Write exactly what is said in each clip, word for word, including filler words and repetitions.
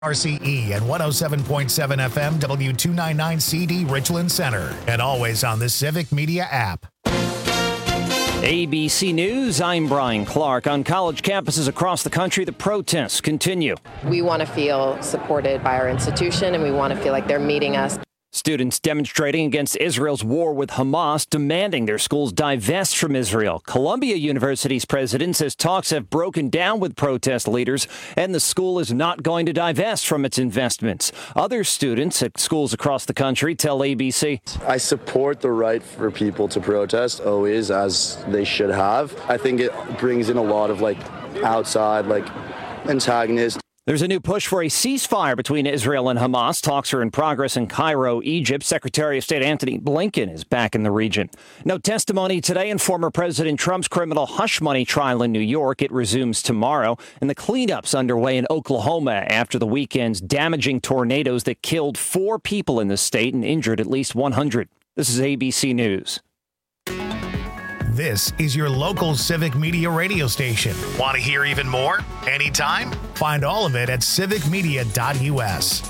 R C E and one oh seven point seven F M W two ninety-nine C D Richland Center, and always on the Civic Media app. A B C News, I'm Brian Clark. On college campuses across the country, the protests continue. We want to feel supported by our institution, and we want to feel like they're meeting us. Students demonstrating against Israel's war with Hamas, demanding their schools divest from Israel. Columbia University's president says talks have broken down with protest leaders, and the school is not going to divest from its investments. Other students at schools across the country tell A B C. I support the right for people to protest, always, as they should have. I think it brings in a lot of, like, outside, like, antagonists. There's a new push for a ceasefire between Israel and Hamas. Talks are in progress in Cairo, Egypt. Secretary of State Antony Blinken is back in the region. No testimony today in former President Trump's criminal hush money trial in New York. It resumes tomorrow. And the cleanup's underway in Oklahoma after the weekend's damaging tornadoes that killed four people in the state and injured at least one hundred. This is A B C News. This is your local Civic Media radio station. Want to hear even more? Anytime? Find all of it at civic media dot U S.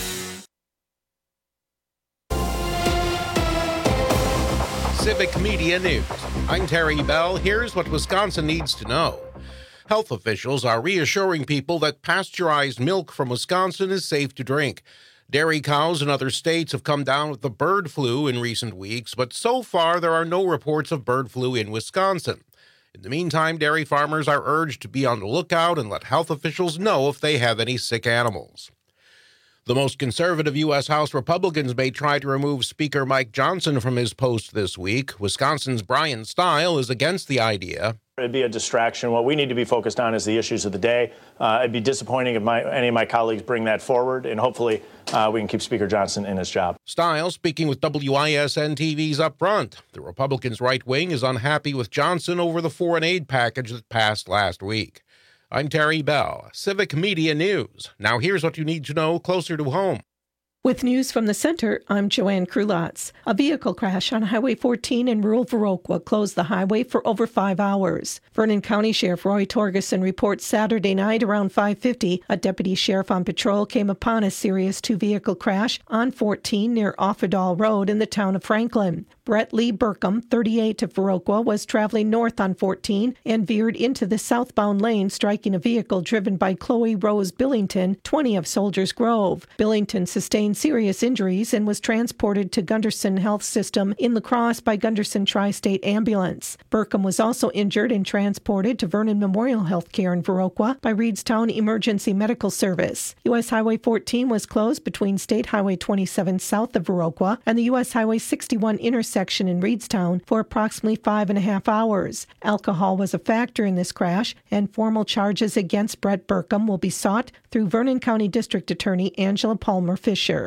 Civic Media News. I'm Terry Bell. Here's what Wisconsin needs to know. Health officials are reassuring people that pasteurized milk from Wisconsin is safe to drink. Dairy cows in other states have come down with the bird flu in recent weeks, but so far there are no reports of bird flu in Wisconsin. In the meantime, dairy farmers are urged to be on the lookout and let health officials know if they have any sick animals. The most conservative U S House Republicans may try to remove Speaker Mike Johnson from his post this week. Wisconsin's Brian Stile is against the idea. It'd be a distraction. What we need to be focused on is the issues of the day. Uh, it'd be disappointing if my, any of my colleagues bring that forward, and hopefully uh, we can keep Speaker Johnson in his job. Stile speaking with W I S N T V's Up Front. The Republicans' right wing is unhappy with Johnson over the foreign aid package that passed last week. I'm Terry Bell, Civic Media News. Now here's what you need to know closer to home. With news from the center, I'm Joanne Krulotz. A vehicle crash on Highway fourteen in rural Viroqua closed the highway for over five hours. Vernon County Sheriff Roy Torgerson reports Saturday night around five fifty, a deputy sheriff on patrol came upon a serious two-vehicle crash on fourteen near Offerdahl Road in the town of Franklin. Brett Lee Burkham, thirty-eight, of Viroqua, was traveling north on fourteen and veered into the southbound lane, striking a vehicle driven by Chloe Rose Billington, twenty, of Soldiers Grove. Billington sustained serious injuries and was transported to Gunderson Health System in La Crosse by Gunderson Tri-State Ambulance. Burkham was also injured and transported to Vernon Memorial Healthcare in Viroqua by Reedstown Emergency Medical Service. U S Highway fourteen was closed between State Highway twenty-seven south of Viroqua and the U S Highway sixty-one intersection in Reedstown for approximately five and a half hours. Alcohol was a factor in this crash, and formal charges against Brett Burkham will be sought through Vernon County District Attorney Angela Palmer Fisher.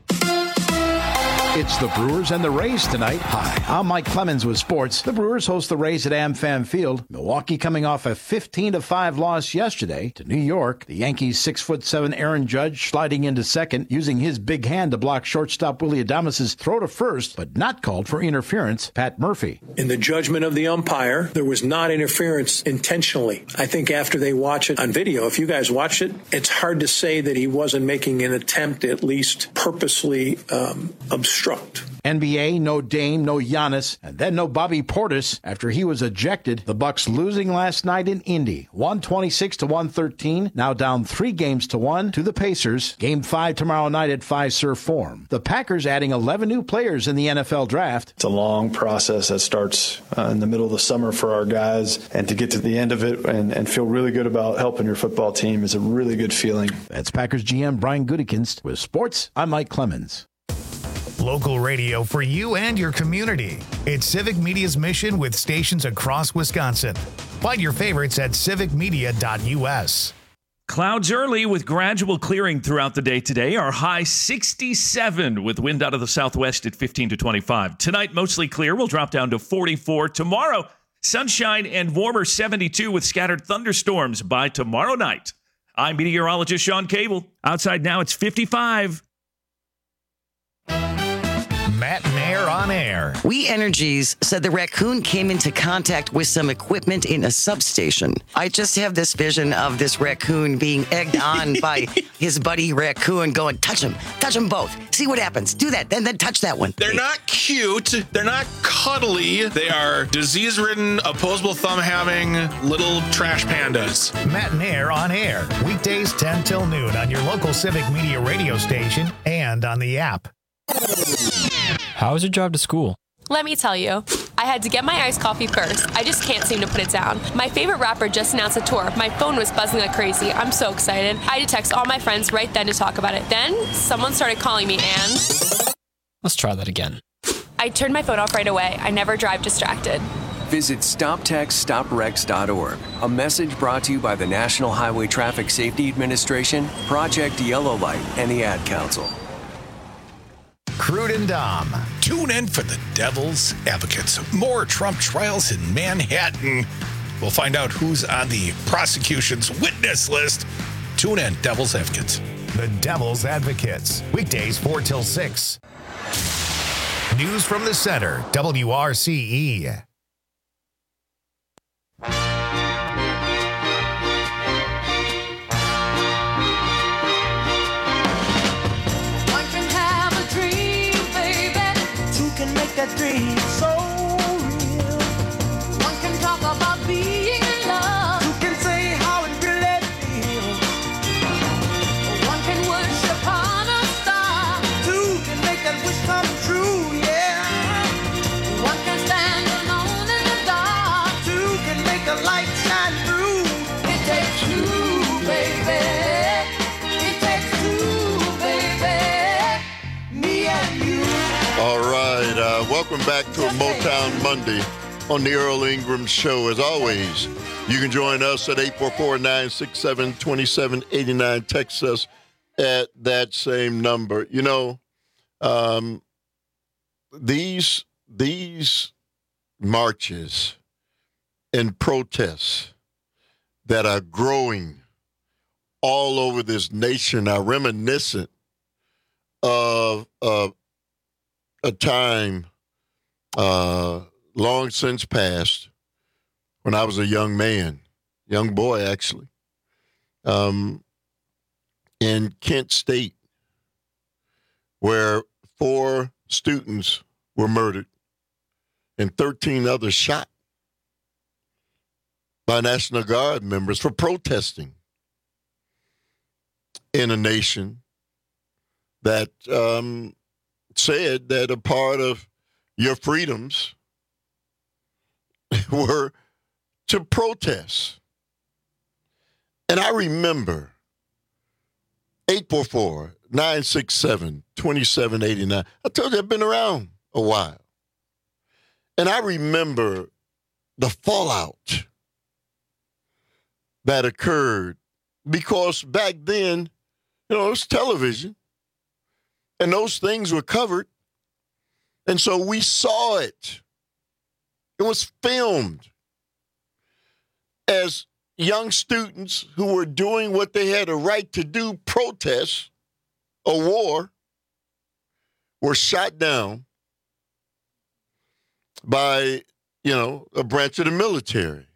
It's the Brewers and the Rays tonight. Hi, I'm Mike Clemens with sports. The Brewers host the Rays at AmFam Field. Milwaukee coming off a fifteen to five loss yesterday to New York. The Yankees' six foot seven Aaron Judge sliding into second, using his big hand to block shortstop Willie Adames' throw to first, but not called for interference. Pat Murphy. In the judgment of the umpire, there was not interference intentionally. I think after they watch it on video, if you guys watch it, it's hard to say that he wasn't making an attempt to at least purposely um, obstruct. N B A, no Dame, no Giannis, and then no Bobby Portis after he was ejected. The Bucks losing last night in Indy, one twenty-six to one thirteen, now down three games to one to the Pacers. Game five tomorrow night at Fiserv Forum. The Packers adding eleven new players in the N F L draft. It's a long process that starts uh, in the middle of the summer for our guys, and to get to the end of it and, and feel really good about helping your football team is a really good feeling. That's Packers G M Brian Gutekunst. With sports, I'm Mike Clemens. Local radio for you and your community. It's Civic Media's mission with stations across Wisconsin. Find your favorites at civic media dot U S. Clouds early with gradual clearing throughout the day today. Our high sixty-seven with wind out of the southwest at fifteen to twenty-five. Tonight, mostly clear. We'll drop down to forty-four. Tomorrow, sunshine and warmer seventy-two with scattered thunderstorms by tomorrow night. I'm meteorologist Sean Cable. Outside now, it's fifty-five. Matt and Aaron. Nair on Air. We Energies said the raccoon came into contact with some equipment in a substation. I just have this vision of this raccoon being egged on by his buddy raccoon going, touch him, touch them both. See what happens. Do that, then then touch that one. They're not cute. They're not cuddly. They are disease-ridden, opposable thumb-having little trash pandas. Matt Nair on Air. Weekdays ten till noon on your local Civic Media radio station and on the app. How is your drive to school? Let me tell you, I had to get my iced coffee first. I just can't seem to put it down. My favorite rapper just announced a tour. My phone was buzzing like crazy. I'm so excited. I had to text all my friends right then to talk about it. Then someone started calling me and... Let's try that again. I turned my phone off right away. I never drive distracted. Visit stop text stop wrecks dot org. A message brought to you by the National Highway Traffic Safety Administration, Project Yellow Light, and the Ad Council. Crude and Dom. Tune in for the Devil's Advocates. More Trump trials in Manhattan. We'll find out who's on the prosecution's witness list. Tune in, Devil's Advocates. The Devil's Advocates. Weekdays four till six. News from the center. W R C E. That dream so real. One can talk about being in love. Who can say how it really feels? One can wish upon a star. Two can make that wish come true, yeah. One can stand alone in the dark. Two can make the light shine through. It takes two, baby. It takes two, baby. Me and you. All right. Uh, welcome back to a Motown Monday on the Earl Ingram Show. As always, you can join us at eight four four, nine six seven, two seven eight nine. Text us at that same number. You know, um, these, these marches and protests that are growing all over this nation are reminiscent of uh, a time uh, long since past when I was a young man, young boy actually, um, in Kent State, where four students were murdered and thirteen others shot by National Guard members for protesting in a nation that um, said that a part of your freedoms were to protest. And I remember eight four four, nine six seven, two seven eight nine. I told you I've been around a while. And I remember the fallout that occurred because back then, you know, it was television. And those things were covered. And so we saw it. It was filmed as young students who were doing what they had a right to do, protest a war, were shot down by, you know, a branch of the military.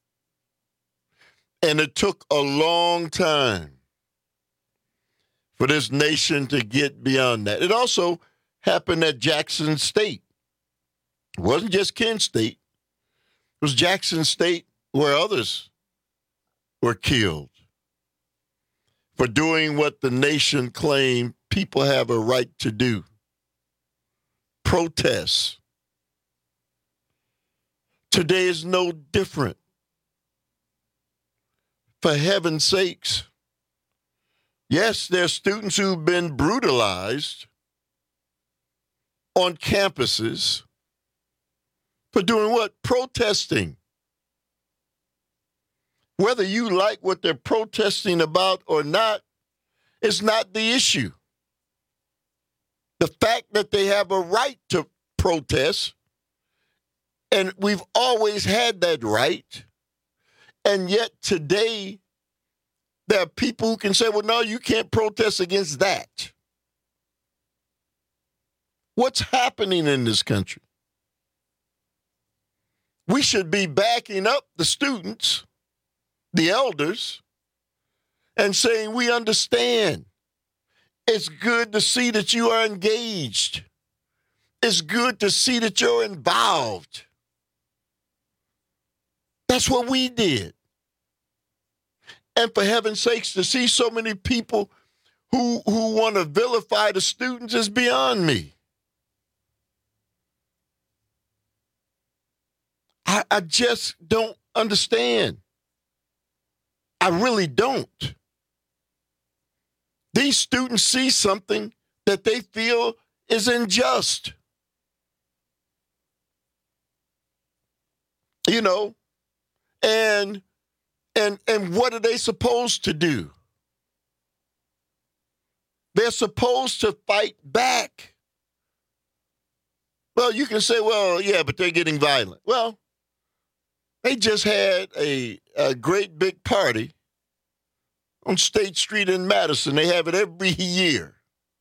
And it took a long time for this nation to get beyond that. It also happened at Jackson State. It wasn't just Kent State. It was Jackson State where others were killed for doing what the nation claimed people have a right to do. Protests. Today is no different. For heaven's sakes. Yes, there are students who've been brutalized on campuses for doing what? Protesting. Whether you like what they're protesting about or not, is not the issue. The fact that they have a right to protest, and we've always had that right, and yet today there are people who can say, well, no, you can't protest against that. What's happening in this country? We should be backing up the students, the elders, and saying we understand. It's good to see that you are engaged. It's good to see that you're involved. That's what we did. And for heaven's sakes, to see so many people who, who want to vilify the students is beyond me. I, I just don't understand. I really don't. These students see something that they feel is unjust. You know, and and and what are they supposed to do? They're supposed to fight back. Well, you can say, well, yeah, but they're getting violent. Well, they just had a, a great big party on State Street in Madison. They have it every year.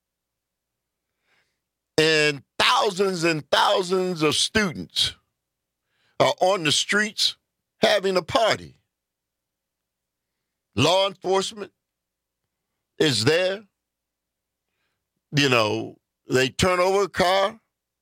And thousands and thousands of students are on the streets having a party. Law enforcement is there. You know, they turn over a car.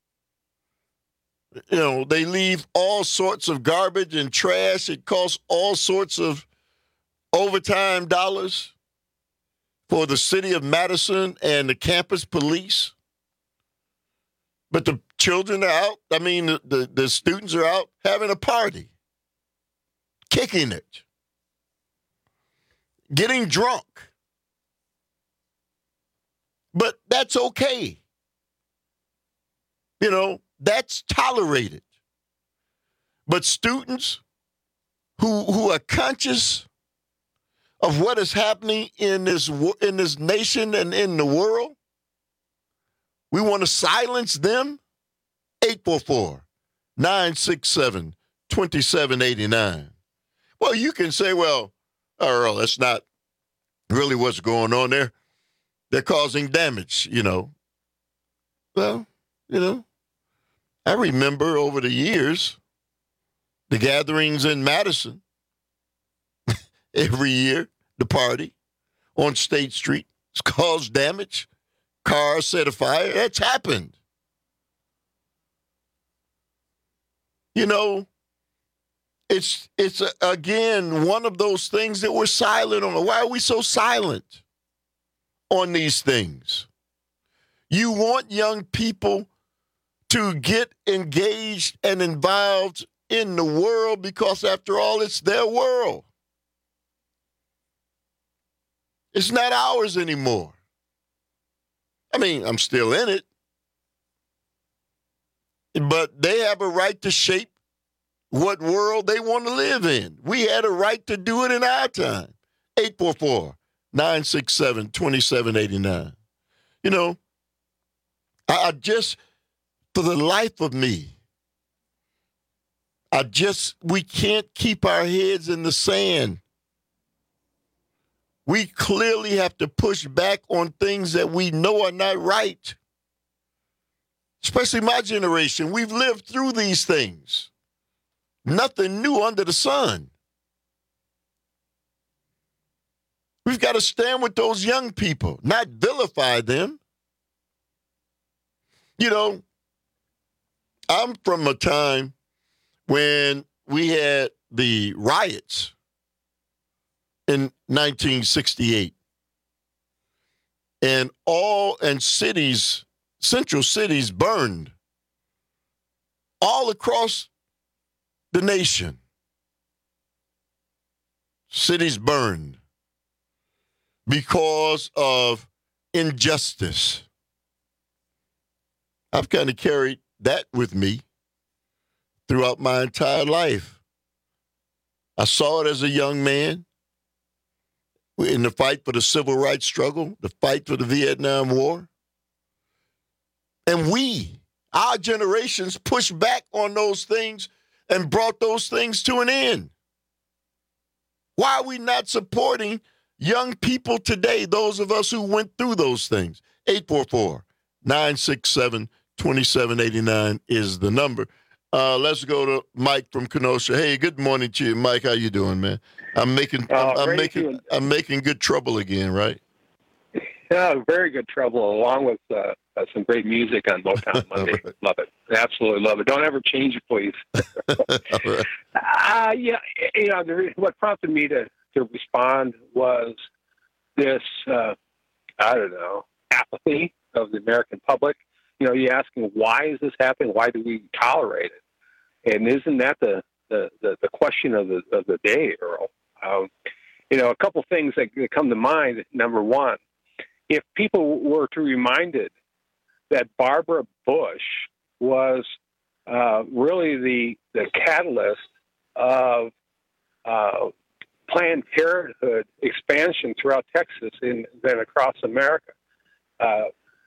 You know, they leave all sorts of garbage and trash. It costs all sorts of overtime dollars for the city of Madison and the campus police. But the children are out. I mean, the, the, the students are out having a party, kicking it, getting drunk. But that's okay. You know, that's tolerated. But students who who are conscious of what is happening in this in this nation and in the world, we want to silence them. eight four four, nine six seven, two seven eight nine. Well, you can say, well, Earl, that's not really what's going on there. They're causing damage, you know. Well, you know, I remember over the years, the gatherings in Madison, every year, the party on State Street, it's caused damage. Cars set afire. That's happened. You know, it's, it's a, again, one of those things that we're silent on. Why are we so silent on these things? You want young people to get engaged and involved in the world because, after all, it's their world. It's not ours anymore. I mean, I'm still in it. But they have a right to shape what world they want to live in. We had a right to do it in our time. eight four four, nine six seven, two seven eight nine. You know, I, I just, for the life of me, I just, we can't keep our heads in the sand. We clearly have to push back on things that we know are not right. Especially my generation. We've lived through these things. Nothing new under the sun. We've got to stand with those young people, not vilify them. You know, I'm from a time when we had the riots in nineteen sixty-eight. And all, and cities, central cities burned all across the nation. Cities burned because of injustice. I've kind of carried that with me throughout my entire life. I saw it as a young man in the fight for the civil rights struggle, the fight for the Vietnam War. And we, our generations, pushed back on those things and brought those things to an end. Why are we not supporting young people today, those of us who went through those things? eight four four, nine six seven, twenty-seven eighty-nine is the number. Uh, let's go to Mike from Kenosha. Hey, good morning to you, Mike. How you doing, man? I'm making I'm, Uh, I'm great making doing. I'm making good trouble again, right? Yeah, very good trouble, along with uh, uh, some great music on Motown Monday. Right. Love it. Absolutely love it. Don't ever change it, please. Right. Uh, yeah, you know, the, re- what prompted me to, to respond was this, uh, I don't know, apathy of the American public. You know, you're asking, why is this happening? Why do we tolerate it? And isn't that the, the, the, the question of the, of the day, Earl? Um, you know, a couple things that, that come to mind. Number one, if people were to be reminded that Barbara Bush was uh, really the the catalyst of uh, Planned Parenthood expansion throughout Texas and then across America, uh,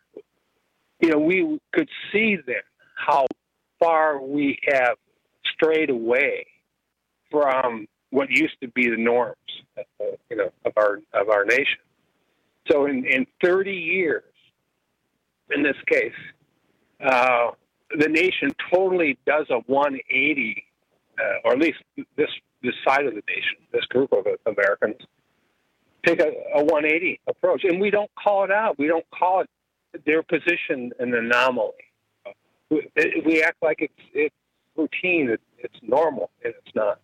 you know, we could see then how far we have strayed away from what used to be the norms, uh, you know, of our of our nation. So in, in thirty years, in this case, uh, the nation totally does a one eighty, uh, or at least this this side of the nation, this group of Americans, take a, a one eighty approach. And we don't call it out. We don't call it their position an anomaly. We, we act like it's, it's routine, it, it's normal, and it's not.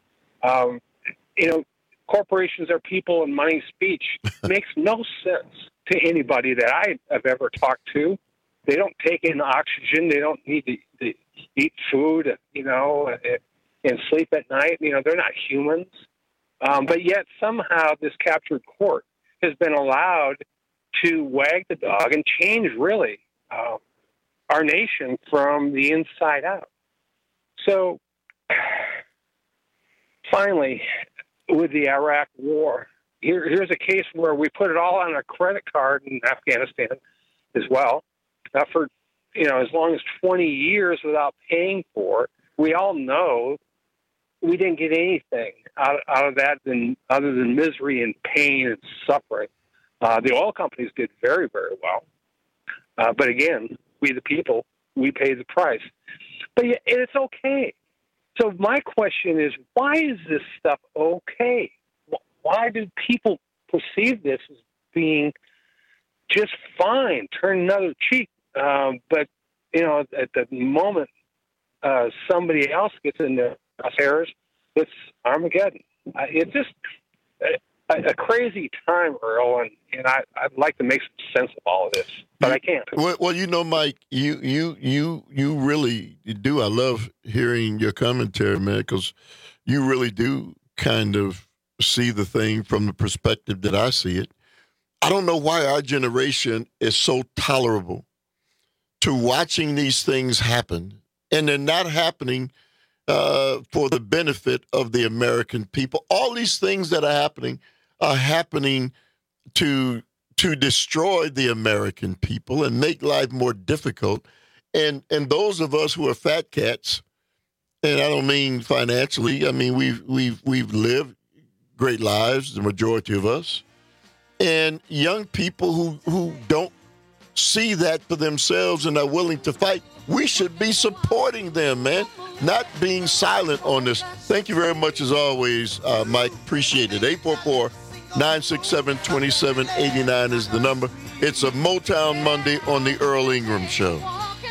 Um, you know, corporations are people and money speech makes no sense to anybody that I have ever talked to. They don't take in oxygen. They don't need to, to eat food, you know, and sleep at night. You know, they're not humans. Um, but yet somehow this captured court has been allowed to wag the dog and change, really, uh, our nation from the inside out. So finally, with the Iraq war, here, here's a case where we put it all on a credit card in Afghanistan as well, uh, for you know as long as twenty years without paying for it. We all know we didn't get anything out, out of that than other than misery and pain and suffering. Uh, the oil companies did very, very well, uh, but again, we the people, we pay the price. But yeah, it's okay. So my question is, why is this stuff okay? Why do people perceive this as being just fine, turn another cheek? Um, but, you know, at the moment uh, somebody else gets in their crosshairs, it's Armageddon. Uh, it's just a, a crazy time, Earl, and, and I, I'd like to make some sense of all of this, but I can't. Well, well, you know, Mike, you you you you really do. I love hearing your commentary, man, because you really do kind of see the thing from the perspective that I see it. I don't know why our generation is so tolerable to watching these things happen, and they're not happening uh, for the benefit of the American people. All these things that are happening are happening to to destroy the American people and make life more difficult. And and those of us who are fat cats, and I don't mean financially, I mean we've we've we've lived great lives, the majority of us. And young people who, who don't see that for themselves and are willing to fight, we should be supporting them, man, not being silent on this. Thank you very much, as always, uh, Mike. Appreciate it. eight four four, nine six seven, two seven eight nine is the number. It's a Motown Monday on the Earl Ingram Show.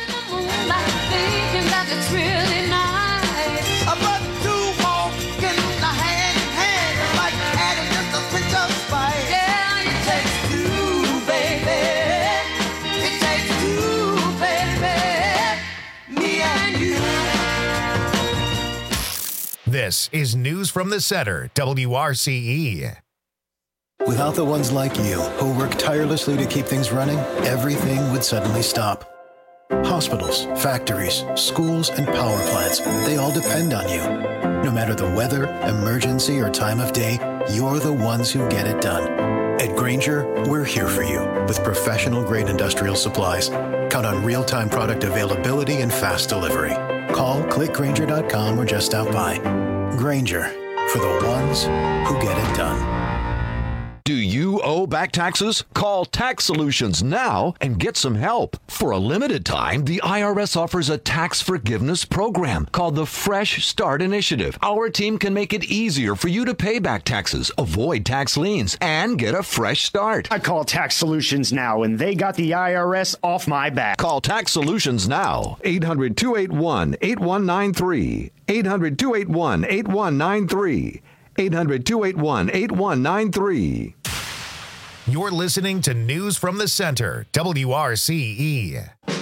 This is News from the Center, W R C E. Without the ones like you, who work tirelessly to keep things running, everything would suddenly stop. Hospitals, factories, schools, and power plants, they all depend on you. No matter the weather, emergency, or time of day, you're the ones who get it done. At Grainger, we're here for you with professional-grade industrial supplies. Count on real-time product availability and fast delivery. Call, click Grainger dot com, or just stop by. Grainger, for the ones who get it done. Do you owe back taxes? Call Tax Solutions now and get some help. For a limited time, the I R S offers a tax forgiveness program called the Fresh Start Initiative. Our team can make it easier for you to pay back taxes, avoid tax liens, and get a fresh start. I call Tax Solutions now, and they got the I R S off my back. Call Tax Solutions now. eight hundred, two eight one, eight one nine three. eight hundred, two eight one, eight one nine three. eight hundred, two eight one, eight one nine three. You're listening to News from the Center, W R C E.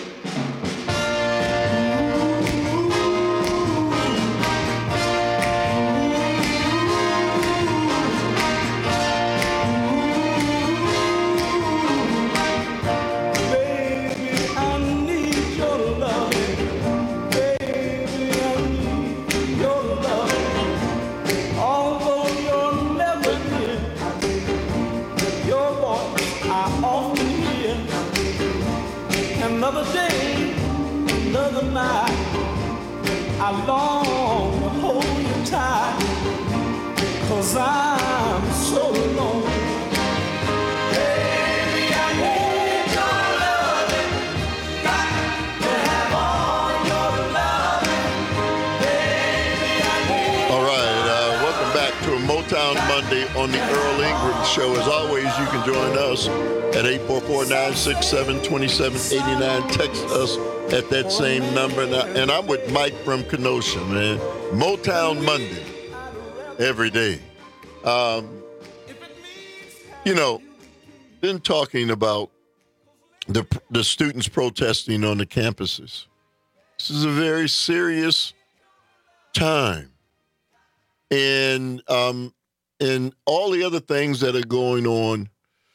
Another day, another night, I long to hold you tight, 'cause I'm so alone. Baby, I need your loving, got to have all your loving. Baby, I need. All right, uh, welcome back to a Motown Monday on the Earl Ingram Show. As always, you can join us at eight four four, nine six seven, two seven eight nine. Text us at that same number. And, I, and I'm with Mike from Kenosha, man. Motown Monday, every day. Um, you know, been talking about the the students protesting on the campuses. This is a very serious time. And, um, and all the other things that are going on,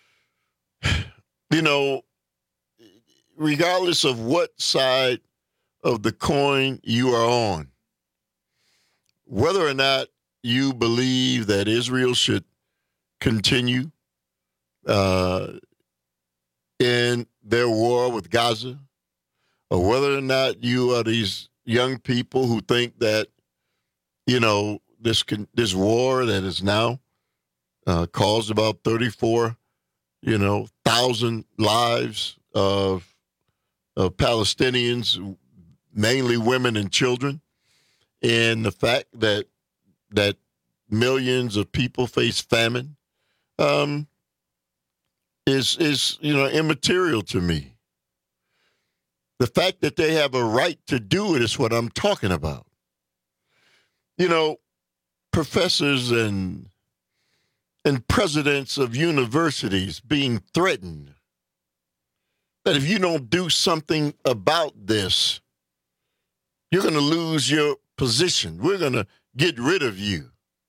you know, regardless of what side of the coin you are on, whether or not you believe that Israel should continue uh, in their war with Gaza, or whether or not you are these young people who think that, you know, this this war that is now uh, caused about thirty-four you know, thousand lives of, of Palestinians, mainly women and children, and the fact that that millions of people face famine um, is is you know immaterial to me. The fact that they have a right to do it is what I'm talking about. You know, professors and and presidents of universities being threatened that if you don't do something about this, you're going to lose your position. We're going to get rid of you.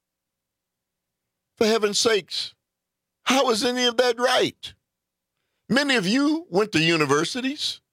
For heaven's sakes, how is any of that right? Many of you went to universities,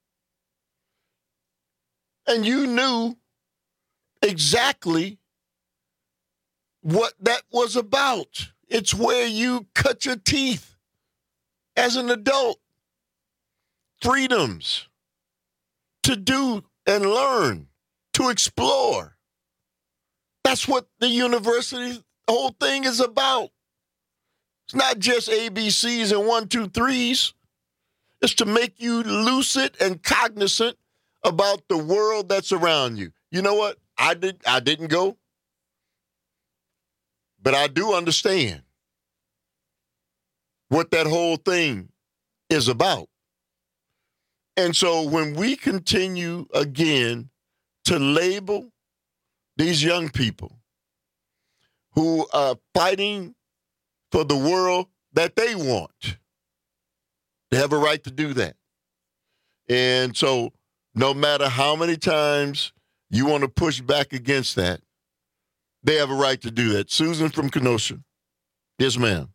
and you knew exactly what that was about. It's where you cut your teeth as an adult. Freedoms to do and learn, to explore. That's what the university whole thing is about. It's not just A B Cs and one, two, threes. It's to make you lucid and cognizant about the world that's around you. You know what? I did. I didn't go. But I do understand what that whole thing is about. And so when we continue again to label these young people who are fighting for the world that they want, they have a right to do that. And so no matter how many times you want to push back against that, they have a right to do that. Susan from Kenosha. Yes, ma'am.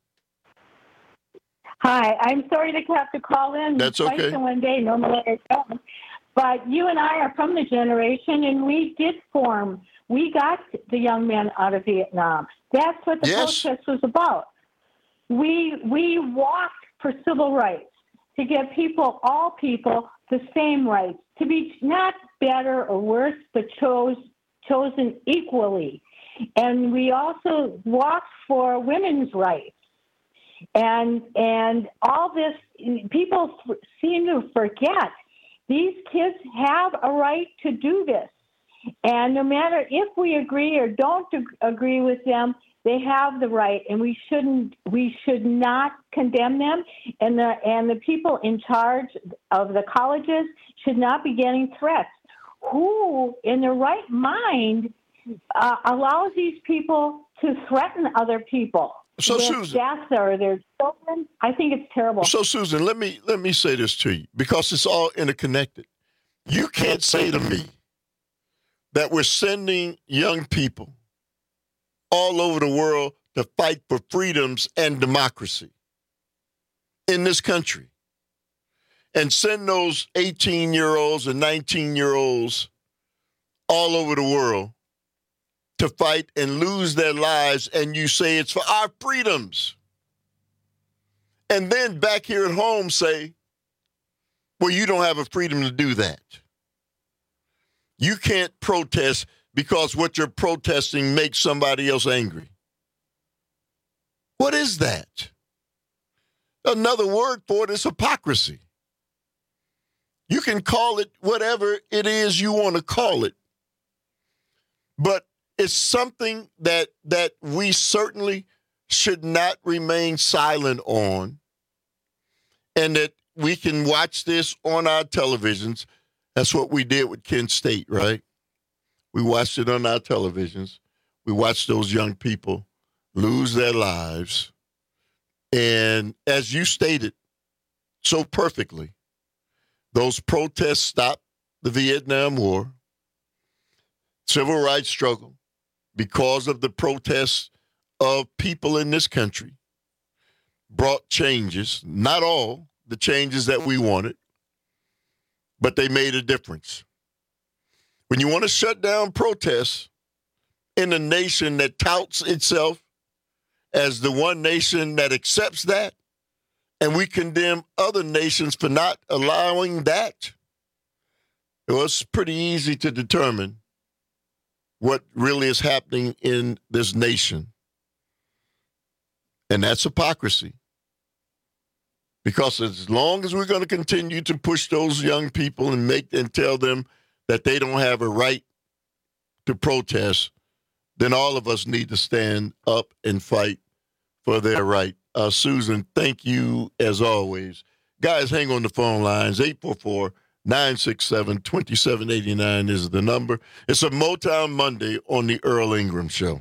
Hi, I'm sorry to have to call in. That's twice okay. in one day, normally I don't. But you and I are from the generation, and we did form. We got the young men out of Vietnam. That's what the Yes. protest was about. We we walked for civil rights, to give people, all people, the same rights, to be not better or worse, but chose chosen equally. And we also walked for women's rights. And and all this, people f- seem to forget these kids have a right to do this. And no matter if we agree or don't ag- agree with them, they have the right, and we shouldn't. We should not condemn them. And the and the people in charge of the colleges should not be getting threats. Who, in their right mind, uh, allows these people to threaten other people? So, with Susan, death or their children? I think it's terrible. So, Susan, let me let me say this to you, because it's all interconnected. You can't say to me that we're sending young people all over the world to fight for freedoms and democracy in this country, and send those eighteen-year-olds and nineteen-year-olds all over the world to fight and lose their lives, and you say it's for our freedoms. And then back here at home say, well, you don't have a freedom to do that. You can't protest because what you're protesting makes somebody else angry. What is that? Another word for it is hypocrisy. You can call it whatever it is you want to call it, but it's something that that we certainly should not remain silent on, and that we can watch this on our televisions. That's what we did with Kent State, right? We watched it on our televisions. We watched those young people lose their lives. And as you stated so perfectly, those protests stopped the Vietnam War, civil rights struggle, because of the protests of people in this country, brought changes, not all the changes that we wanted, but they made a difference. When you want to shut down protests in a nation that touts itself as the one nation that accepts that, and we condemn other nations for not allowing that, well, it's pretty easy to determine what really is happening in this nation. And that's hypocrisy. Because as long as we're going to continue to push those young people and make and tell them that they don't have a right to protest, then all of us need to stand up and fight for their right. Uh, Susan, thank you as always. Guys, hang on the phone lines. eight four four, nine six seven, two seven eight nine is the number. It's a Motown Monday on the Earl Ingram Show.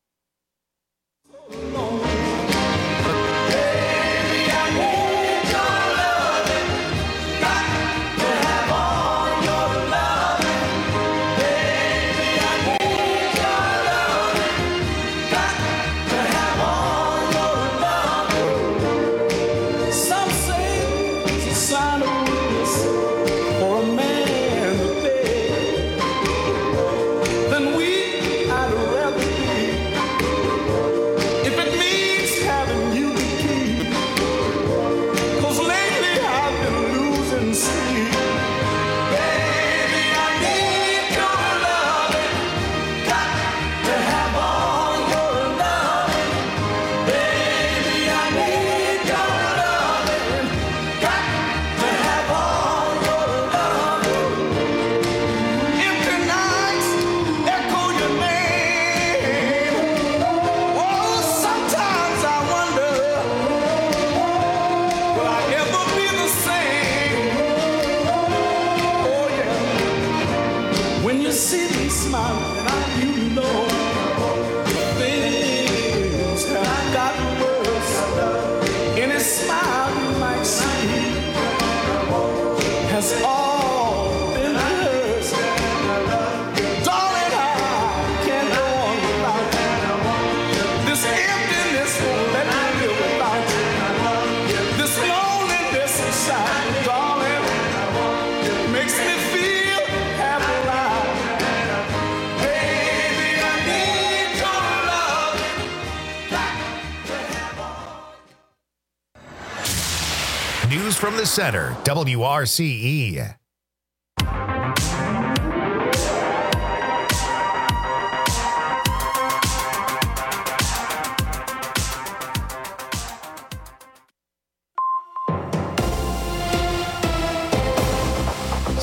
News from the center, W R C E.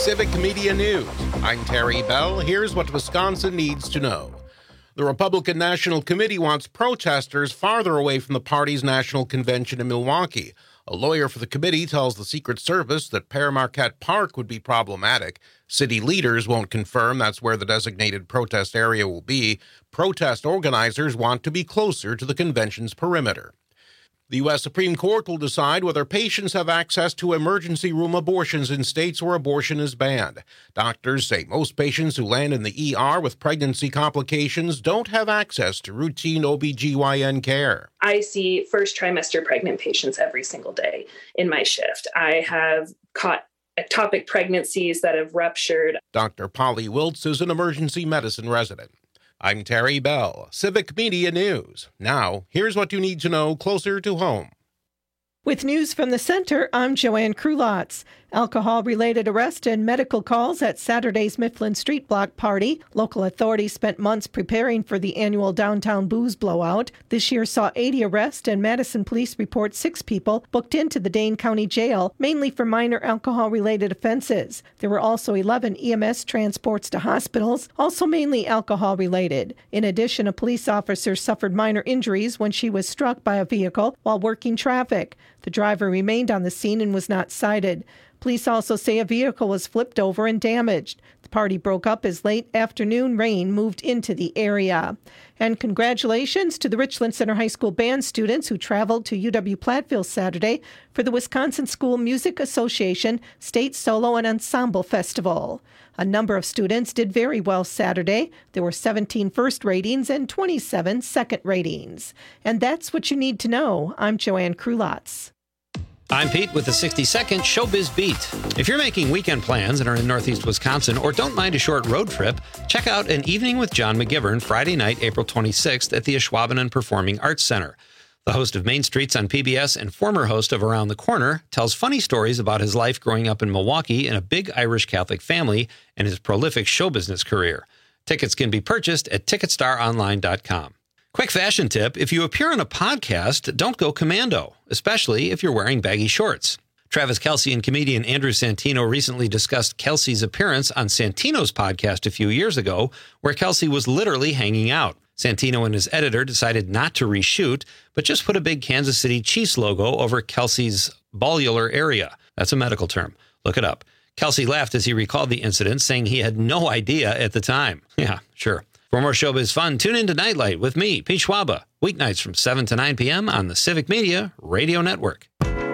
Civic Media News. I'm Terry Bell. Here's what Wisconsin needs to know. The Republican National Committee wants protesters farther away from the party's national convention in Milwaukee. A lawyer for the committee tells the Secret Service that Père Marquette Park would be problematic. City leaders won't confirm that's where the designated protest area will be. Protest organizers want to be closer to the convention's perimeter. The U S Supreme Court will decide whether patients have access to emergency room abortions in states where abortion is banned. Doctors say most patients who land in the E R with pregnancy complications don't have access to routine O B G Y N care. I see first trimester pregnant patients every single day in my shift. I have caught ectopic pregnancies that have ruptured. Doctor Polly Wiltz is an emergency medicine resident. I'm Terry Bell, Civic Media News. Now, here's what you need to know closer to home. With news from the center, I'm Joanne Krulotz. Alcohol-related arrest and medical calls at Saturday's Mifflin Street Block party. Local authorities spent months preparing for the annual downtown booze blowout. This year saw eighty arrests, and Madison police report six people booked into the Dane County Jail, mainly for minor alcohol-related offenses. There were also eleven E M S transports to hospitals, also mainly alcohol-related. In addition, a police officer suffered minor injuries when she was struck by a vehicle while working traffic. The driver remained on the scene and was not cited. Police also say a vehicle was flipped over and damaged. The party broke up as late afternoon rain moved into the area. And congratulations to the Richland Center High School band students who traveled to U W-Platteville Saturday for the Wisconsin School Music Association State Solo and Ensemble Festival. A number of students did very well Saturday. There were seventeen first ratings and twenty-seven second ratings. And that's what you need to know. I'm Joanne Krulotz. I'm Pete with the sixty second Showbiz Beat. If you're making weekend plans and are in Northeast Wisconsin or don't mind a short road trip, check out An Evening with John McGivern Friday night, April twenty-sixth at the Ashwaubenon Performing Arts Center. The host of Main Streets on P B S and former host of Around the Corner tells funny stories about his life growing up in Milwaukee in a big Irish Catholic family and his prolific show business career. Tickets can be purchased at ticket star online dot com. Quick fashion tip, if you appear on a podcast, don't go commando, especially if you're wearing baggy shorts. Travis Kelce and comedian Andrew Santino recently discussed Kelce's appearance on Santino's podcast a few years ago, where Kelce was literally hanging out. Santino and his editor decided not to reshoot, but just put a big Kansas City Chiefs logo over Kelce's ballular area. That's a medical term. Look it up. Kelce laughed as he recalled the incident, saying he had no idea at the time. Yeah, sure. For more showbiz fun, tune in to Nightlight with me, Pete Schwaba, weeknights from seven to nine p.m. on the Civic Media Radio Network.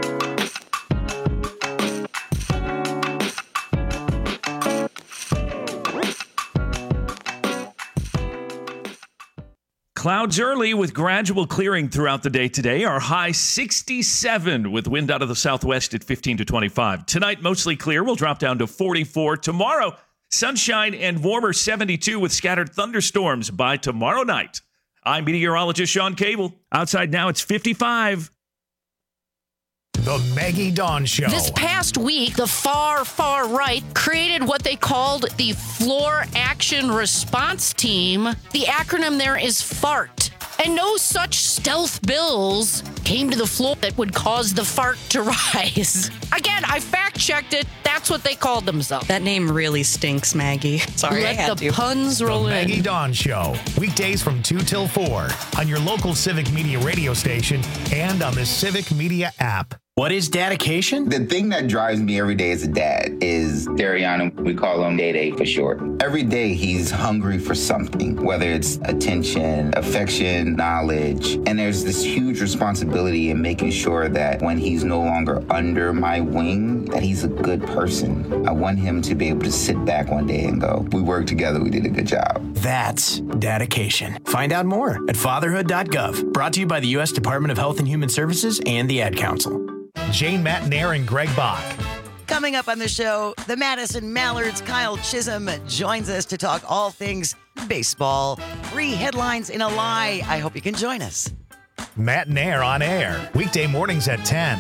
Clouds early with gradual clearing throughout the day today. Our high sixty-seven with wind out of the southwest at fifteen to twenty-five. Tonight, mostly clear. We'll drop down to forty-four. Tomorrow, sunshine and warmer seventy-two with scattered thunderstorms by tomorrow night. I'm meteorologist Sean Cable. Outside now, it's fifty-five. The Maggie Dawn Show. This past week, the far, far right created what they called the Floor Action Response Team. The acronym there is FART. And no such stealth bills came to the floor that would cause the fart to rise. Again, I fact-checked it. That's what they called themselves. That name really stinks, Maggie. Sorry, Let I had the to. puns roll the in. Maggie Dawn Show. Weekdays from two till four on your local Civic Media radio station and on the Civic Media app. What is dedication? The thing that drives me every day as a dad is Dariana. We call him Day Day for short. Every day he's hungry for something, whether it's attention, affection, knowledge. And there's this huge responsibility in making sure that when he's no longer under my wing, that he's a good person. I want him to be able to sit back one day and go, we worked together, we did a good job. That's dedication. Find out more at fatherhood dot gov. Brought to you by the U S Department of Health and Human Services and the Ad Council. Jane Matnair and Greg Bach. Coming up on the show, the Madison Mallards' Kyle Chisholm joins us to talk all things baseball. Three headlines in a lie. I hope you can join us. Matnair on air, weekday mornings at ten.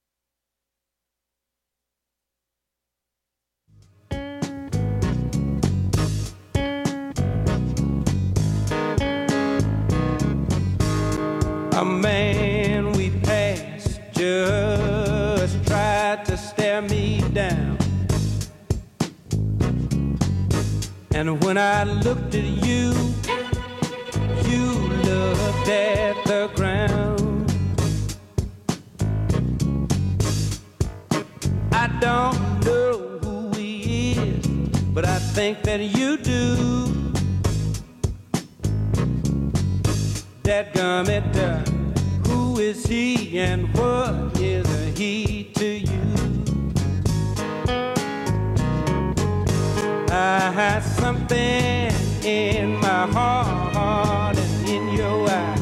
A man we passed just tried to stare me down. And when I looked at you, you looked at the ground. I don't know who he is, but I think that you do. Dadgummit, uh, who is he and what is a he to you? I had something in my heart and in your eyes.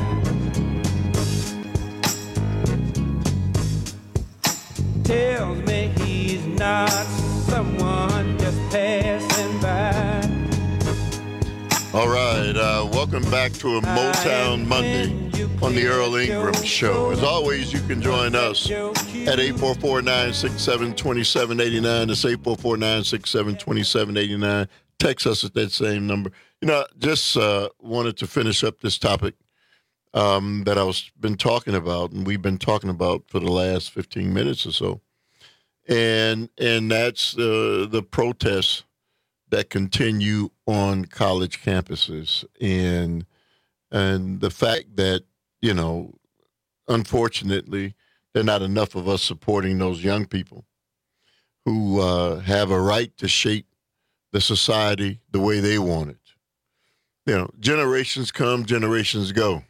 Tells me he's not someone just passing by. All right, uh, welcome back to a Motown Monday on the Earl Ingram Show. As always, you can join us at eight four four, nine six seven, two seven eight nine. That's eight four four, nine six seven, two seven eight nine. Text us at that same number. You know, just uh, wanted to finish up this topic um, that I was been talking about, and we've been talking about for the last fifteen minutes or so. And and that's uh, the protests that continue on college campuses, and and the fact that, you know, unfortunately, there are not enough of us supporting those young people who uh, have a right to shape the society the way they want it. You know, generations come, generations go.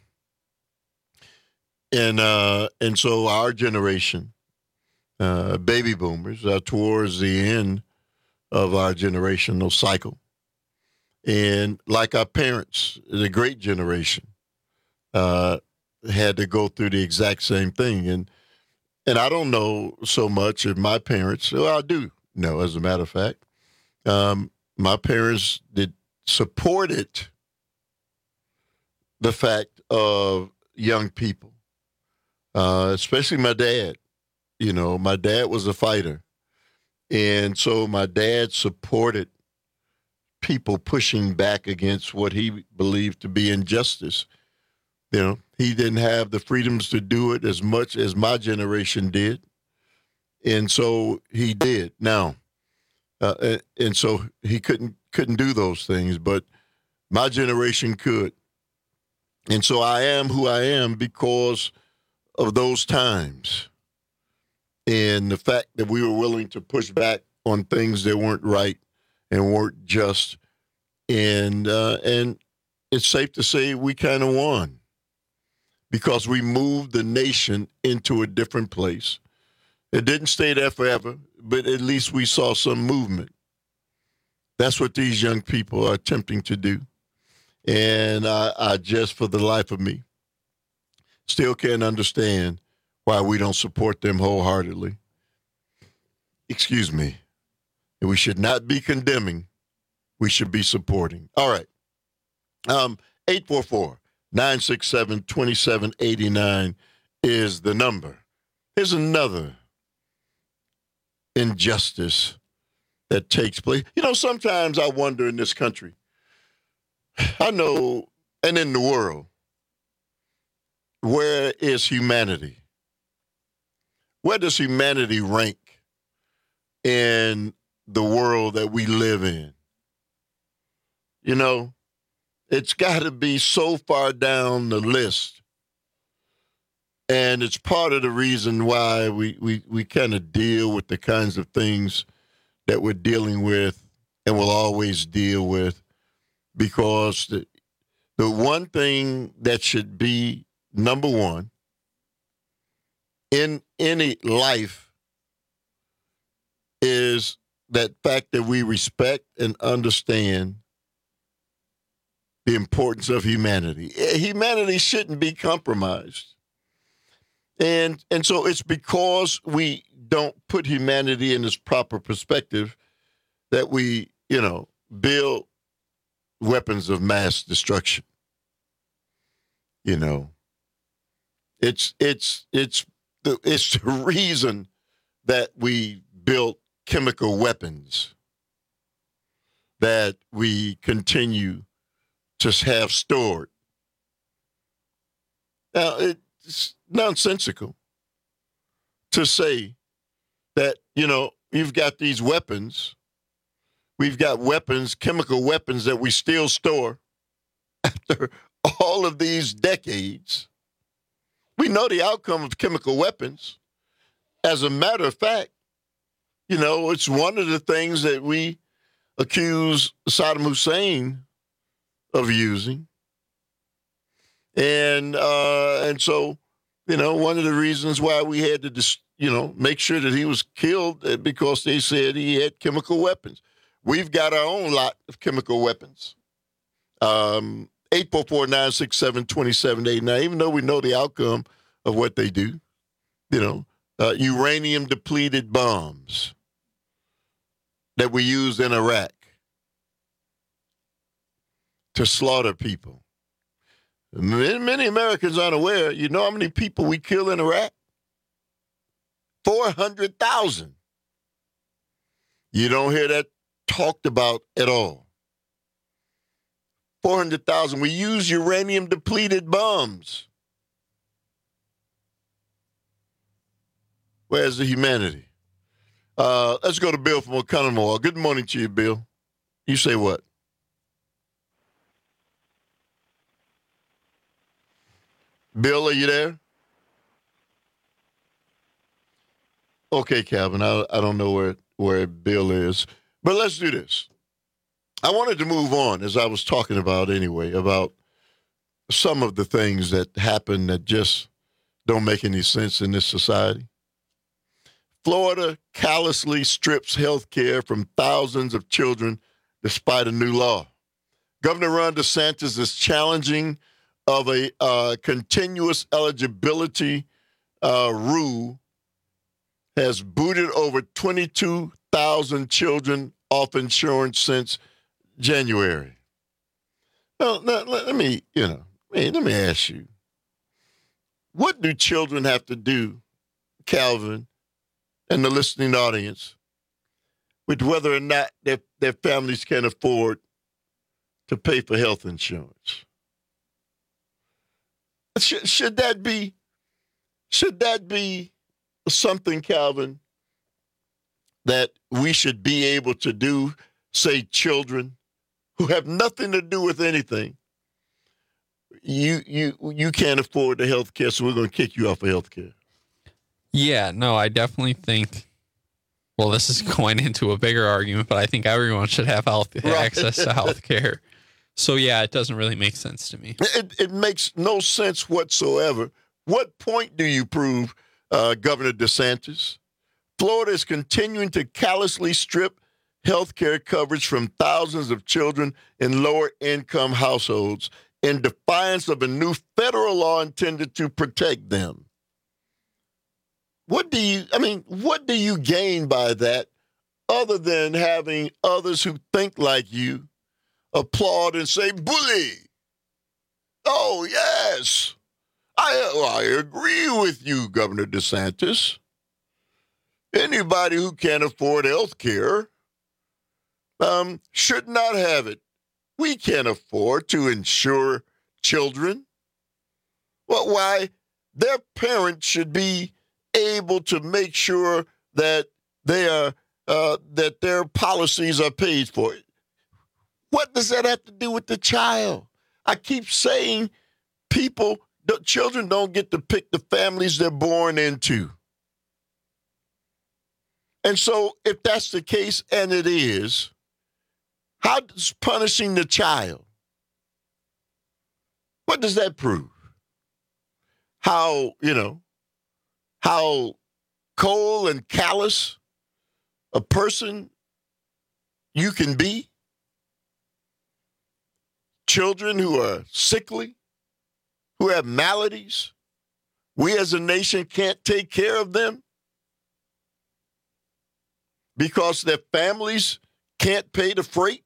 And uh, and so our generation, uh, baby boomers, are towards the end of our generational cycle. And like our parents, the great generation, uh, had to go through the exact same thing. And and I don't know so much if my parents, well, I do know, as a matter of fact, um, my parents did supported the fact of young people, uh, especially my dad. You know, my dad was a fighter. And so my dad supported people pushing back against what he believed to be injustice. You know, he didn't have the freedoms to do it as much as my generation did. And so he did. Now, uh, and, and so he couldn't couldn't do those things, but my generation could. And so I am who I am because of those times. And the fact that we were willing to push back on things that weren't right and weren't just. And uh, and it's safe to say we kind of won because we moved the nation into a different place. It didn't stay there forever, but at least we saw some movement. That's what these young people are attempting to do. And I, I just, for the life of me, still can't understand why we don't support them wholeheartedly. Excuse me. And we should not be condemning. We should be supporting. All right. Um, eight four four, nine six seven, two seven eight nine is the number. Here's another injustice that takes place. You know, sometimes I wonder in this country, I know, and in the world, where is humanity? Where does humanity rank in the world that we live in? You know, it's got to be so far down the list. And it's part of the reason why we, we, we kind of deal with the kinds of things that we're dealing with and will always deal with. Because the, the one thing that should be number one in any life is that fact that we respect and understand the importance of humanity. Humanity shouldn't be compromised. And and so it's because we don't put humanity in its proper perspective that we, you know, build weapons of mass destruction. You know, it's it's it's the it's the reason that we built chemical weapons that we continue to have stored. Now, it's nonsensical to say that, you know, you've got these weapons, we've got weapons, chemical weapons that we still store after all of these decades. We know the outcome of chemical weapons. As a matter of fact, you know, it's one of the things that we accuse Saddam Hussein of using. And uh, and so, you know, one of the reasons why we had to, dis- you know, make sure that he was killed uh, because they said he had chemical weapons. We've got our own lot of chemical weapons. Um, eight four four, nine six seven, two seven eight nine, even though we know the outcome of what they do, you know, uh, uranium-depleted bombs that we used in Iraq to slaughter people. Many, many Americans aren't aware. You know how many people we kill in Iraq? four hundred thousand. You don't hear that talked about at all. four hundred thousand. We use uranium-depleted bombs. Where's the humanity? Uh, let's go to Bill from Oconomowoc. Good morning to you, Bill. You say what? Bill, are you there? Okay, Calvin, I, I don't know where, where Bill is. But let's do this. I wanted to move on, as I was talking about anyway, about some of the things that happen that just don't make any sense in this society. Florida callously strips health care from thousands of children despite a new law. Governor Ron DeSantis is challenging of a uh, continuous eligibility uh, rule has booted over twenty-two thousand children off insurance since January. Well, let, let me, you know, let me ask you, what do children have to do, Calvin, and the listening audience, with whether or not their, their families can afford to pay for health insurance? Should, should that be, should that be something, Calvin, that we should be able to do, say children who have nothing to do with anything? You you you can't afford the health care, so we're going to kick you off of health care. Yeah, no, I definitely think, well, this is going into a bigger argument, but I think everyone should have health Right. access to health care. So, yeah, it doesn't really make sense to me. It, it makes no sense whatsoever. What point do you prove, uh, Governor DeSantis? Florida is continuing to callously strip health care coverage from thousands of children in lower-income households in defiance of a new federal law intended to protect them. What do you, I mean, what do you gain by that other than having others who think like you applaud and say, bully? Oh, yes. I, well, I agree with you, Governor DeSantis. Anybody who can't afford health care um, should not have it. We can't afford to insure children. Well, why? Their parents should be able to make sure that they are uh, that their policies are paid for. What does that have to do with the child? I keep saying people, the children don't get to pick the families they're born into. And so if that's the case, and it is, how does punishing the child, what does that prove? How, you know, how cold and callous a person you can be? Children who are sickly, who have maladies, we as a nation can't take care of them because their families can't pay the freight.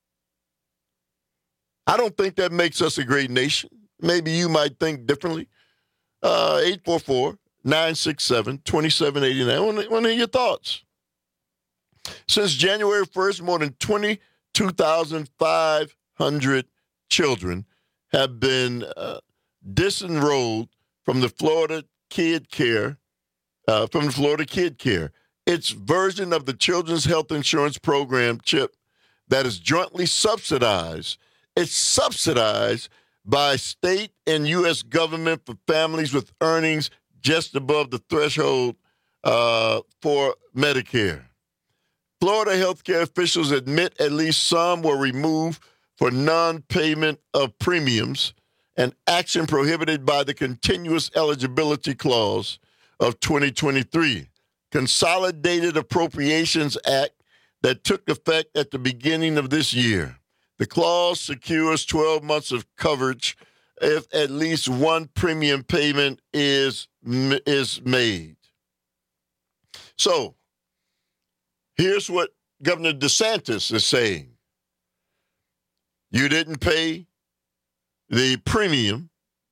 I don't think that makes us a great nation. Maybe you might think differently. Uh, eight four four, nine six seven, two seven eight nine. I want to hear your thoughts. Since January first, more than twenty-two thousand five hundred children have been uh, disenrolled from the Florida Kid Care, uh, from the Florida Kid Care. Its version of the Children's Health Insurance Program, CHIP, that is jointly subsidized. It's subsidized by state and U S government for families with earnings just above the threshold uh, for Medicare. Florida healthcare officials admit at least some were removed for non-payment of premiums, an action prohibited by the Continuous Eligibility Clause of twenty twenty-three, Consolidated Appropriations Act that took effect at the beginning of this year. The clause secures twelve months of coverage if at least one premium payment is, is made. So, here's what Governor DeSantis is saying. You didn't pay the premium,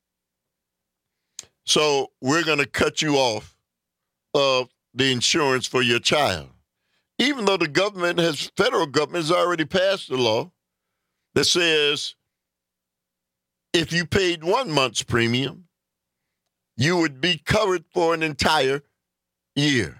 so we're going to cut you off of the insurance for your child. Even though the government has, federal government has already passed the law that says if you paid one month's premium, you would be covered for an entire year.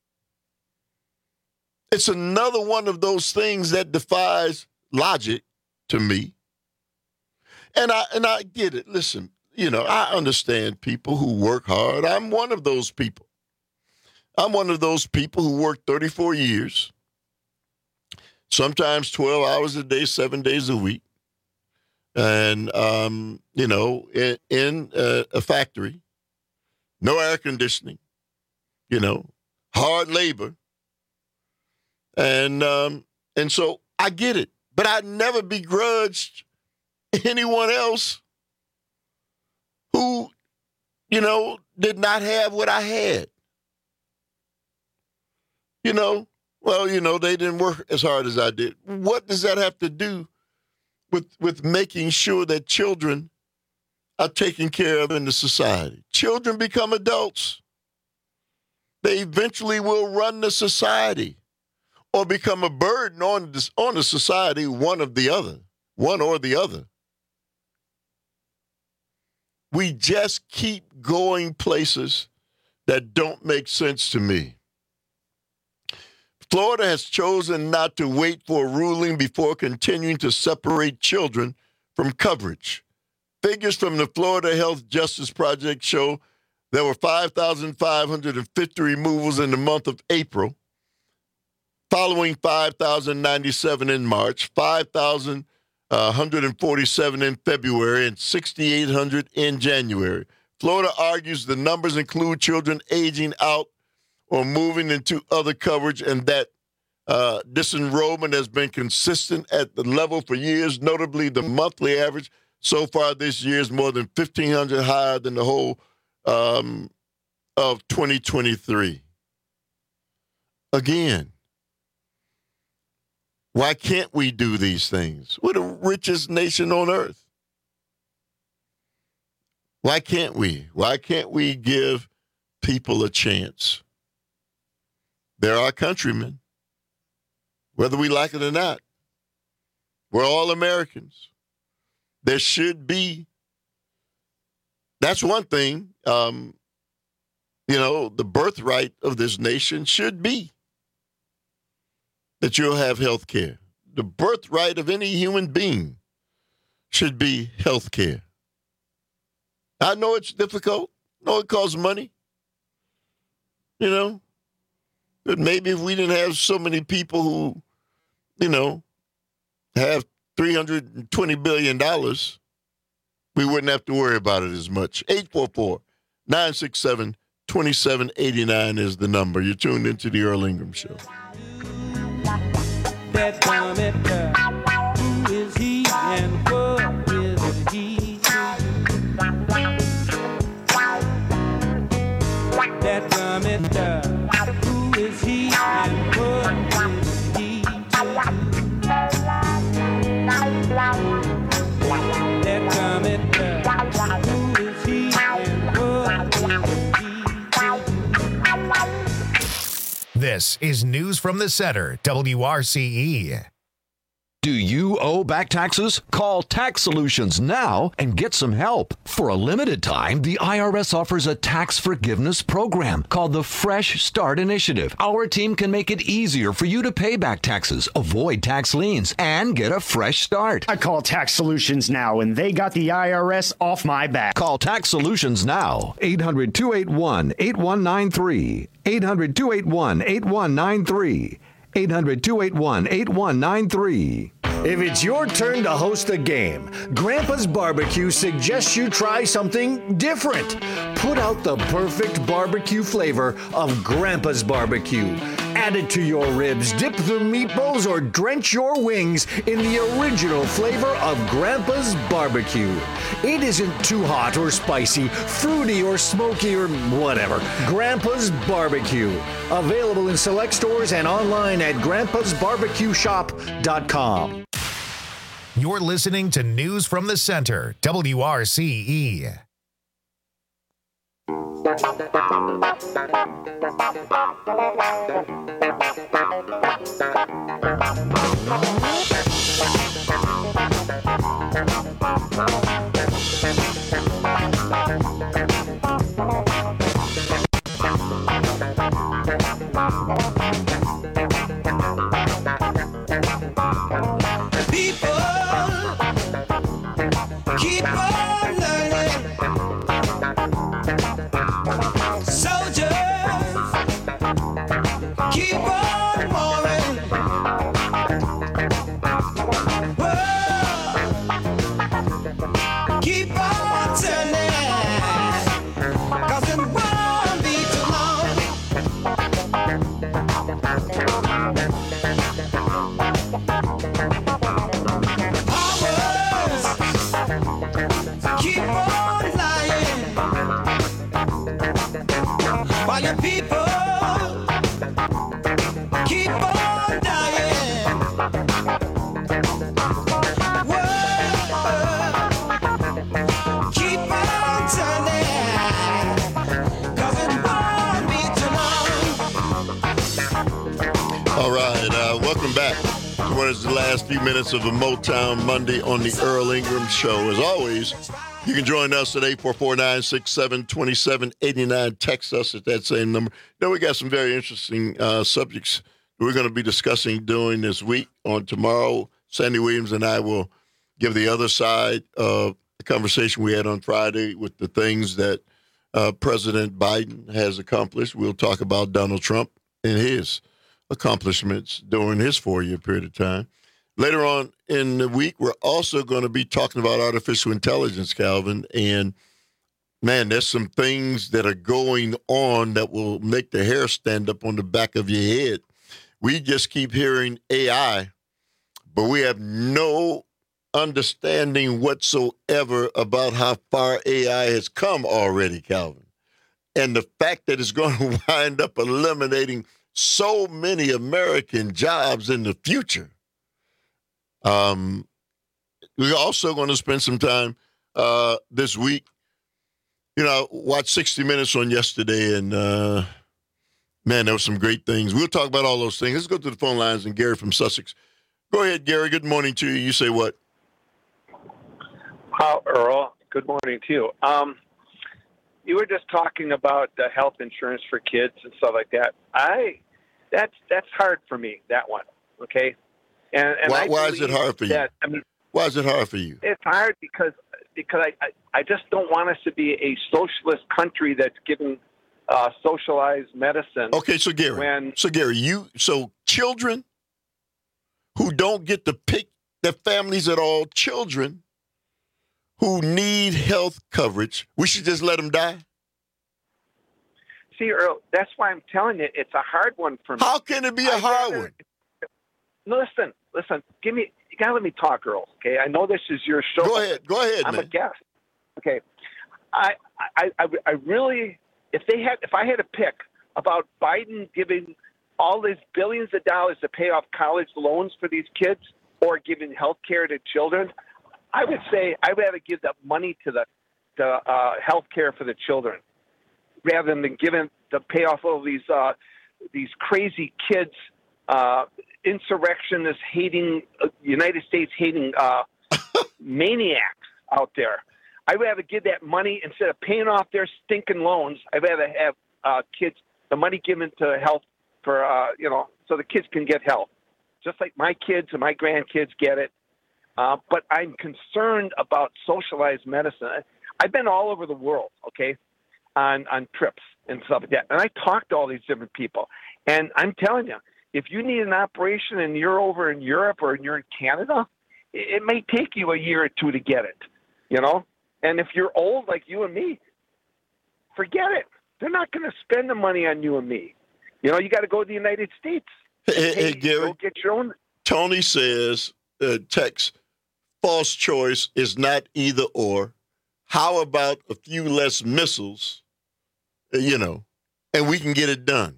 It's another one of those things that defies logic to me. And I and I get it. Listen, you know, I understand people who work hard. I'm one of those people. I'm one of those people who work thirty-four years, sometimes twelve hours a day, seven days a week. And, um, you know, in, in a, a factory, no air conditioning, you know, hard labor. And um, and so I get it, but I never begrudged anyone else who, you know, did not have what I had. You know, well, you know, they didn't work as hard as I did. What does that have to do with with making sure that children are taken care of in the society? Children become adults. They eventually will run the society or become a burden on this, on the society, one of the other, one or the other. We just keep going places that don't make sense to me. Florida has chosen not to wait for a ruling before continuing to separate children from coverage. Figures from the Florida Health Justice Project show there were five thousand five hundred fifty removals in the month of April, following five thousand ninety-seven in March, five thousand one hundred forty-seven in February, and six thousand eight hundred in January. Florida argues the numbers include children aging out or moving into other coverage, and that uh, disenrollment has been consistent at the level for years. Notably, the monthly average so far this year is more than fifteen hundred higher than the whole um, of twenty twenty-three. Again, why can't we do these things? We're the richest nation on earth. Why can't we? Why can't we give people a chance? They're our countrymen, whether we like it or not. We're all Americans. There should be, that's one thing, um, you know, the birthright of this nation should be that you'll have health care. The birthright of any human being should be health care. I know it's difficult. I know it costs money. You know, but maybe if we didn't have so many people who, you know, have three hundred twenty billion dollars, we wouldn't have to worry about it as much. eight four four, nine six seven, two seven eight nine is the number. You're tuned into the Earl Ingram Show. That commenter, who is he and what is he to you? That commenter, who is he and what is he to you? That commenter, who is he and what is he to you? This is News from the Center, W R C E. Do you owe back taxes? Call Tax Solutions now and get some help. For a limited time, the I R S offers a tax forgiveness program called the Fresh Start Initiative. Our team can make it easier for you to pay back taxes, avoid tax liens, and get a fresh start. I call Tax Solutions now, and they got the I R S off my back. Call Tax Solutions now. eight hundred, two eight one, eight one nine three. eight hundred, two eight one, eight one nine three. eight hundred, two eight one, eight one nine three. If it's your turn to host a game, Grandpa's Barbecue suggests you try something different. Put out the perfect barbecue flavor of Grandpa's Barbecue. Add it to your ribs, dip the meatballs, or drench your wings in the original flavor of Grandpa's Barbecue. It isn't too hot or spicy, fruity or smoky or whatever. Grandpa's Barbecue. Available in select stores and online at grandpas barbecue shop dot com. You're listening to News from the Center, W R C E. Keep on learning. Soldiers, keep on moving. Whoa. Keep on turning. 'Cause it won't be too long. Keep on lying while your people keep on dying. Whoa, keep on turning, 'cause it won't be too long. All right, uh, welcome back to what is the last few minutes of a Motown Monday on the Earl Ingram Show. As always, you can join us at eight four four, nine six seven, two seven eight nine. Text us at that same number. Then we got some very interesting uh, subjects we're going to be discussing during this week. On tomorrow, Sandy Williams and I will give the other side of the conversation we had on Friday with the things that uh, President Biden has accomplished. We'll talk about Donald Trump and his accomplishments during his four-year period of time. Later on in the week, we're also going to be talking about artificial intelligence, Calvin. And, man, there's some things that are going on that will make the hair stand up on the back of your head. We just keep hearing A I, but we have no understanding whatsoever about how far A I has come already, Calvin. And the fact that it's going to wind up eliminating so many American jobs in the future. Um, we're also going to spend some time uh, this week. You know, I watched sixty minutes on yesterday, and uh, man, there were some great things. We'll talk about all those things. Let's go to the phone lines and Gary from Sussex. Go ahead, Gary. Good morning to you. You say what? How, Earl? Good morning to you. Um, you were just talking about uh, health insurance for kids and stuff like that. I that's that's hard for me. That one, okay. And, and why, I why is it hard for you? That, I mean, why is it hard for you? It's hard because because I, I, I just don't want us to be a socialist country that's giving uh, socialized medicine. Okay, so Gary, when, so Gary, you so children who don't get to pick their families at all, children who need health coverage, we should just let them die? See, Earl, that's why I'm telling you, it's a hard one for me. How can it be a I'd hard rather, one? Listen, listen, give me, you gotta let me talk, Earl, okay? I know this is your show. Go ahead, go ahead, I'm man. a guest. Okay. I, I, I, I really, if they had, if I had to pick about Biden giving all these billions of dollars to pay off college loans for these kids or giving health care to children, I would say I'd rather give that money to the, the uh, health care for the children rather than giving to pay off all these, uh, these crazy kids' uh, insurrectionist hating, uh, United States hating uh, maniacs out there. I'd rather give that money instead of paying off their stinking loans. I'd rather have uh, kids, the money given to health for, uh, you know, so the kids can get help. Just like my kids and my grandkids get it. Uh, but I'm concerned about socialized medicine. I've been all over the world, okay, on, on trips and stuff like that. And I talked to all these different people. And I'm telling you, if you need an operation and you're over in Europe or you're in Canada, it, it may take you a year or two to get it, you know? And if you're old like you and me, forget it. They're not going to spend the money on you and me. You know, you got to go to the United States. Hey, hey, Gary, go get your own. Tony says, uh, text, false choice is not either or. How about a few less missiles, uh, you know, and we can get it done?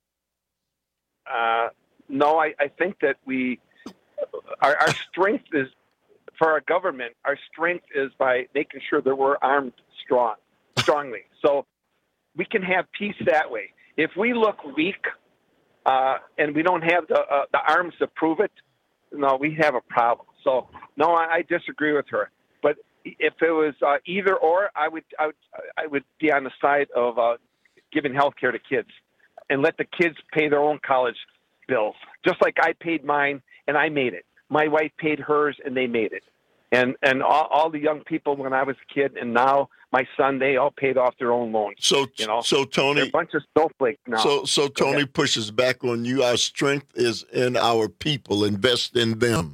Uh, no, I, I think that we, our, our strength is, for our government, our strength is by making sure that we're armed strong, strongly. So we can have peace that way. If we look weak uh, and we don't have the uh, the arms to prove it, no, we have a problem. So no, I, I disagree with her. But if it was uh, either or, I would I would I would be on the side of uh, giving health care to kids and let the kids pay their own college bills, just like I paid mine and I made it. My wife paid hers and they made it. And and all, all the young people when I was a kid and now my son, they all paid off their own loans. So, you know, so Tony, they're a bunch of snowflakes now. So, so Tony pushes back on you. Our strength is in our people. Invest in them.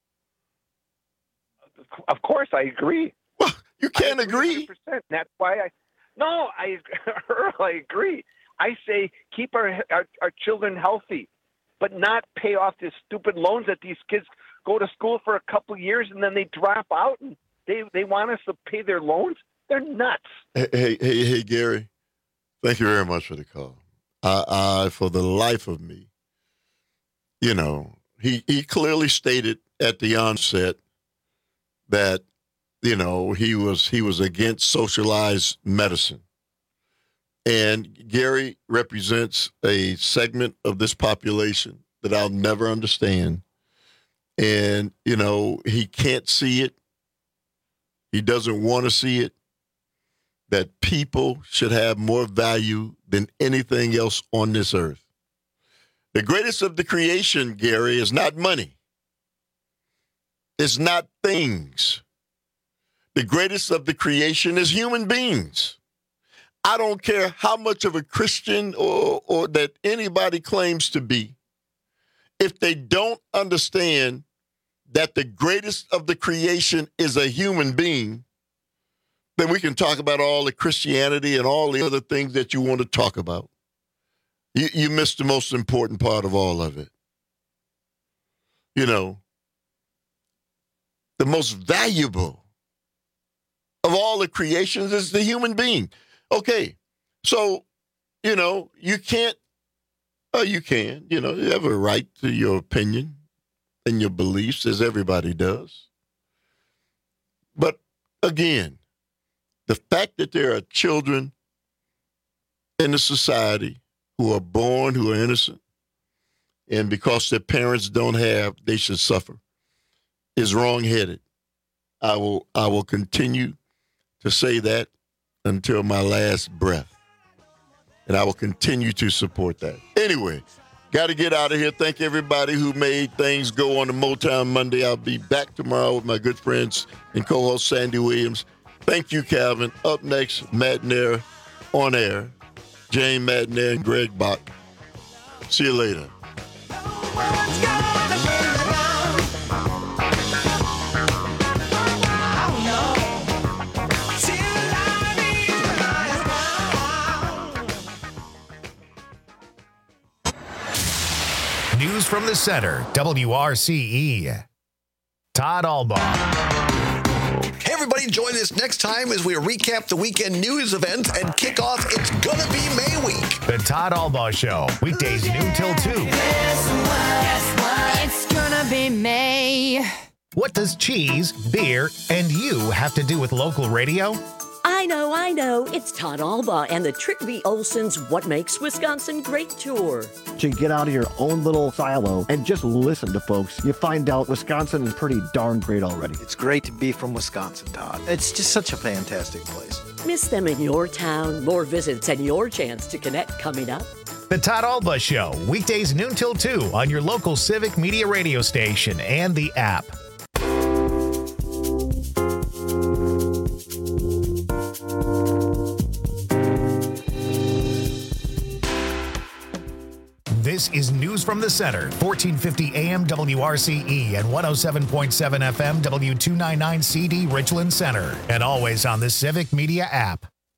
Of course, I agree. Well, you can't I agree. agree. one hundred percent. That's why I. No, I. Earl, I agree. I say keep our, our our children healthy, but not pay off these stupid loans that these kids go to school for a couple of years and then they drop out and they they want us to pay their loans. They're nuts. Hey, hey, hey, hey, Gary, thank you very much for the call. I, I, for the life of me, you know, he, he clearly stated at the onset that, you know, he was he was against socialized medicine. And Gary represents a segment of this population that I'll never understand. And, you know, he can't see it. He doesn't want to see it. That people should have more value than anything else on this earth. The greatest of the creation, Gary, is not money. It's not things. The greatest of the creation is human beings. I don't care how much of a Christian or, or that anybody claims to be. If they don't understand that the greatest of the creation is a human being, then we can talk about all the Christianity and all the other things that you want to talk about. You, you missed the most important part of all of it. You know, the most valuable of all the creations is the human being. Okay, so, you know, you can't, oh, you can, you know, you have a right to your opinion and your beliefs, as everybody does. But again, the fact that there are children in the society who are born, who are innocent, and because their parents don't have, they should suffer, is wrong-headed. I will, I will continue to say that until my last breath. And I will continue to support that. Anyway, got to get out of here. Thank everybody who made things go on the Motown Monday. I'll be back tomorrow with my good friends and co-host Sandy Williams. Thank you, Calvin. Up next, Matt Nair on air. Jane Madden and Greg Bach. See you later. News from the center, W R C E. Todd Albaugh. Hey, everybody, join us next time as we recap the weekend news events and kick off It's Gonna Be May Week. The Todd Albaugh Show, weekdays noon till two. It's gonna be May. What does cheese, beer, and you have to do with local radio? I I know, I know. It's Todd Alba and the Trick V. Olson's What Makes Wisconsin Great tour. To get out of your own little silo and just listen to folks, you find out Wisconsin is pretty darn great already. It's great to be from Wisconsin, Todd. It's just such a fantastic place. Miss them in your town? More visits and your chance to connect coming up. The Todd Alba Show, weekdays noon till two on your local Civic Media radio station and the app. This is News from the Center, fourteen fifty A M W R C E and one oh seven point seven F M W two ninety-nine C D Richland Center, and always on the Civic Media app.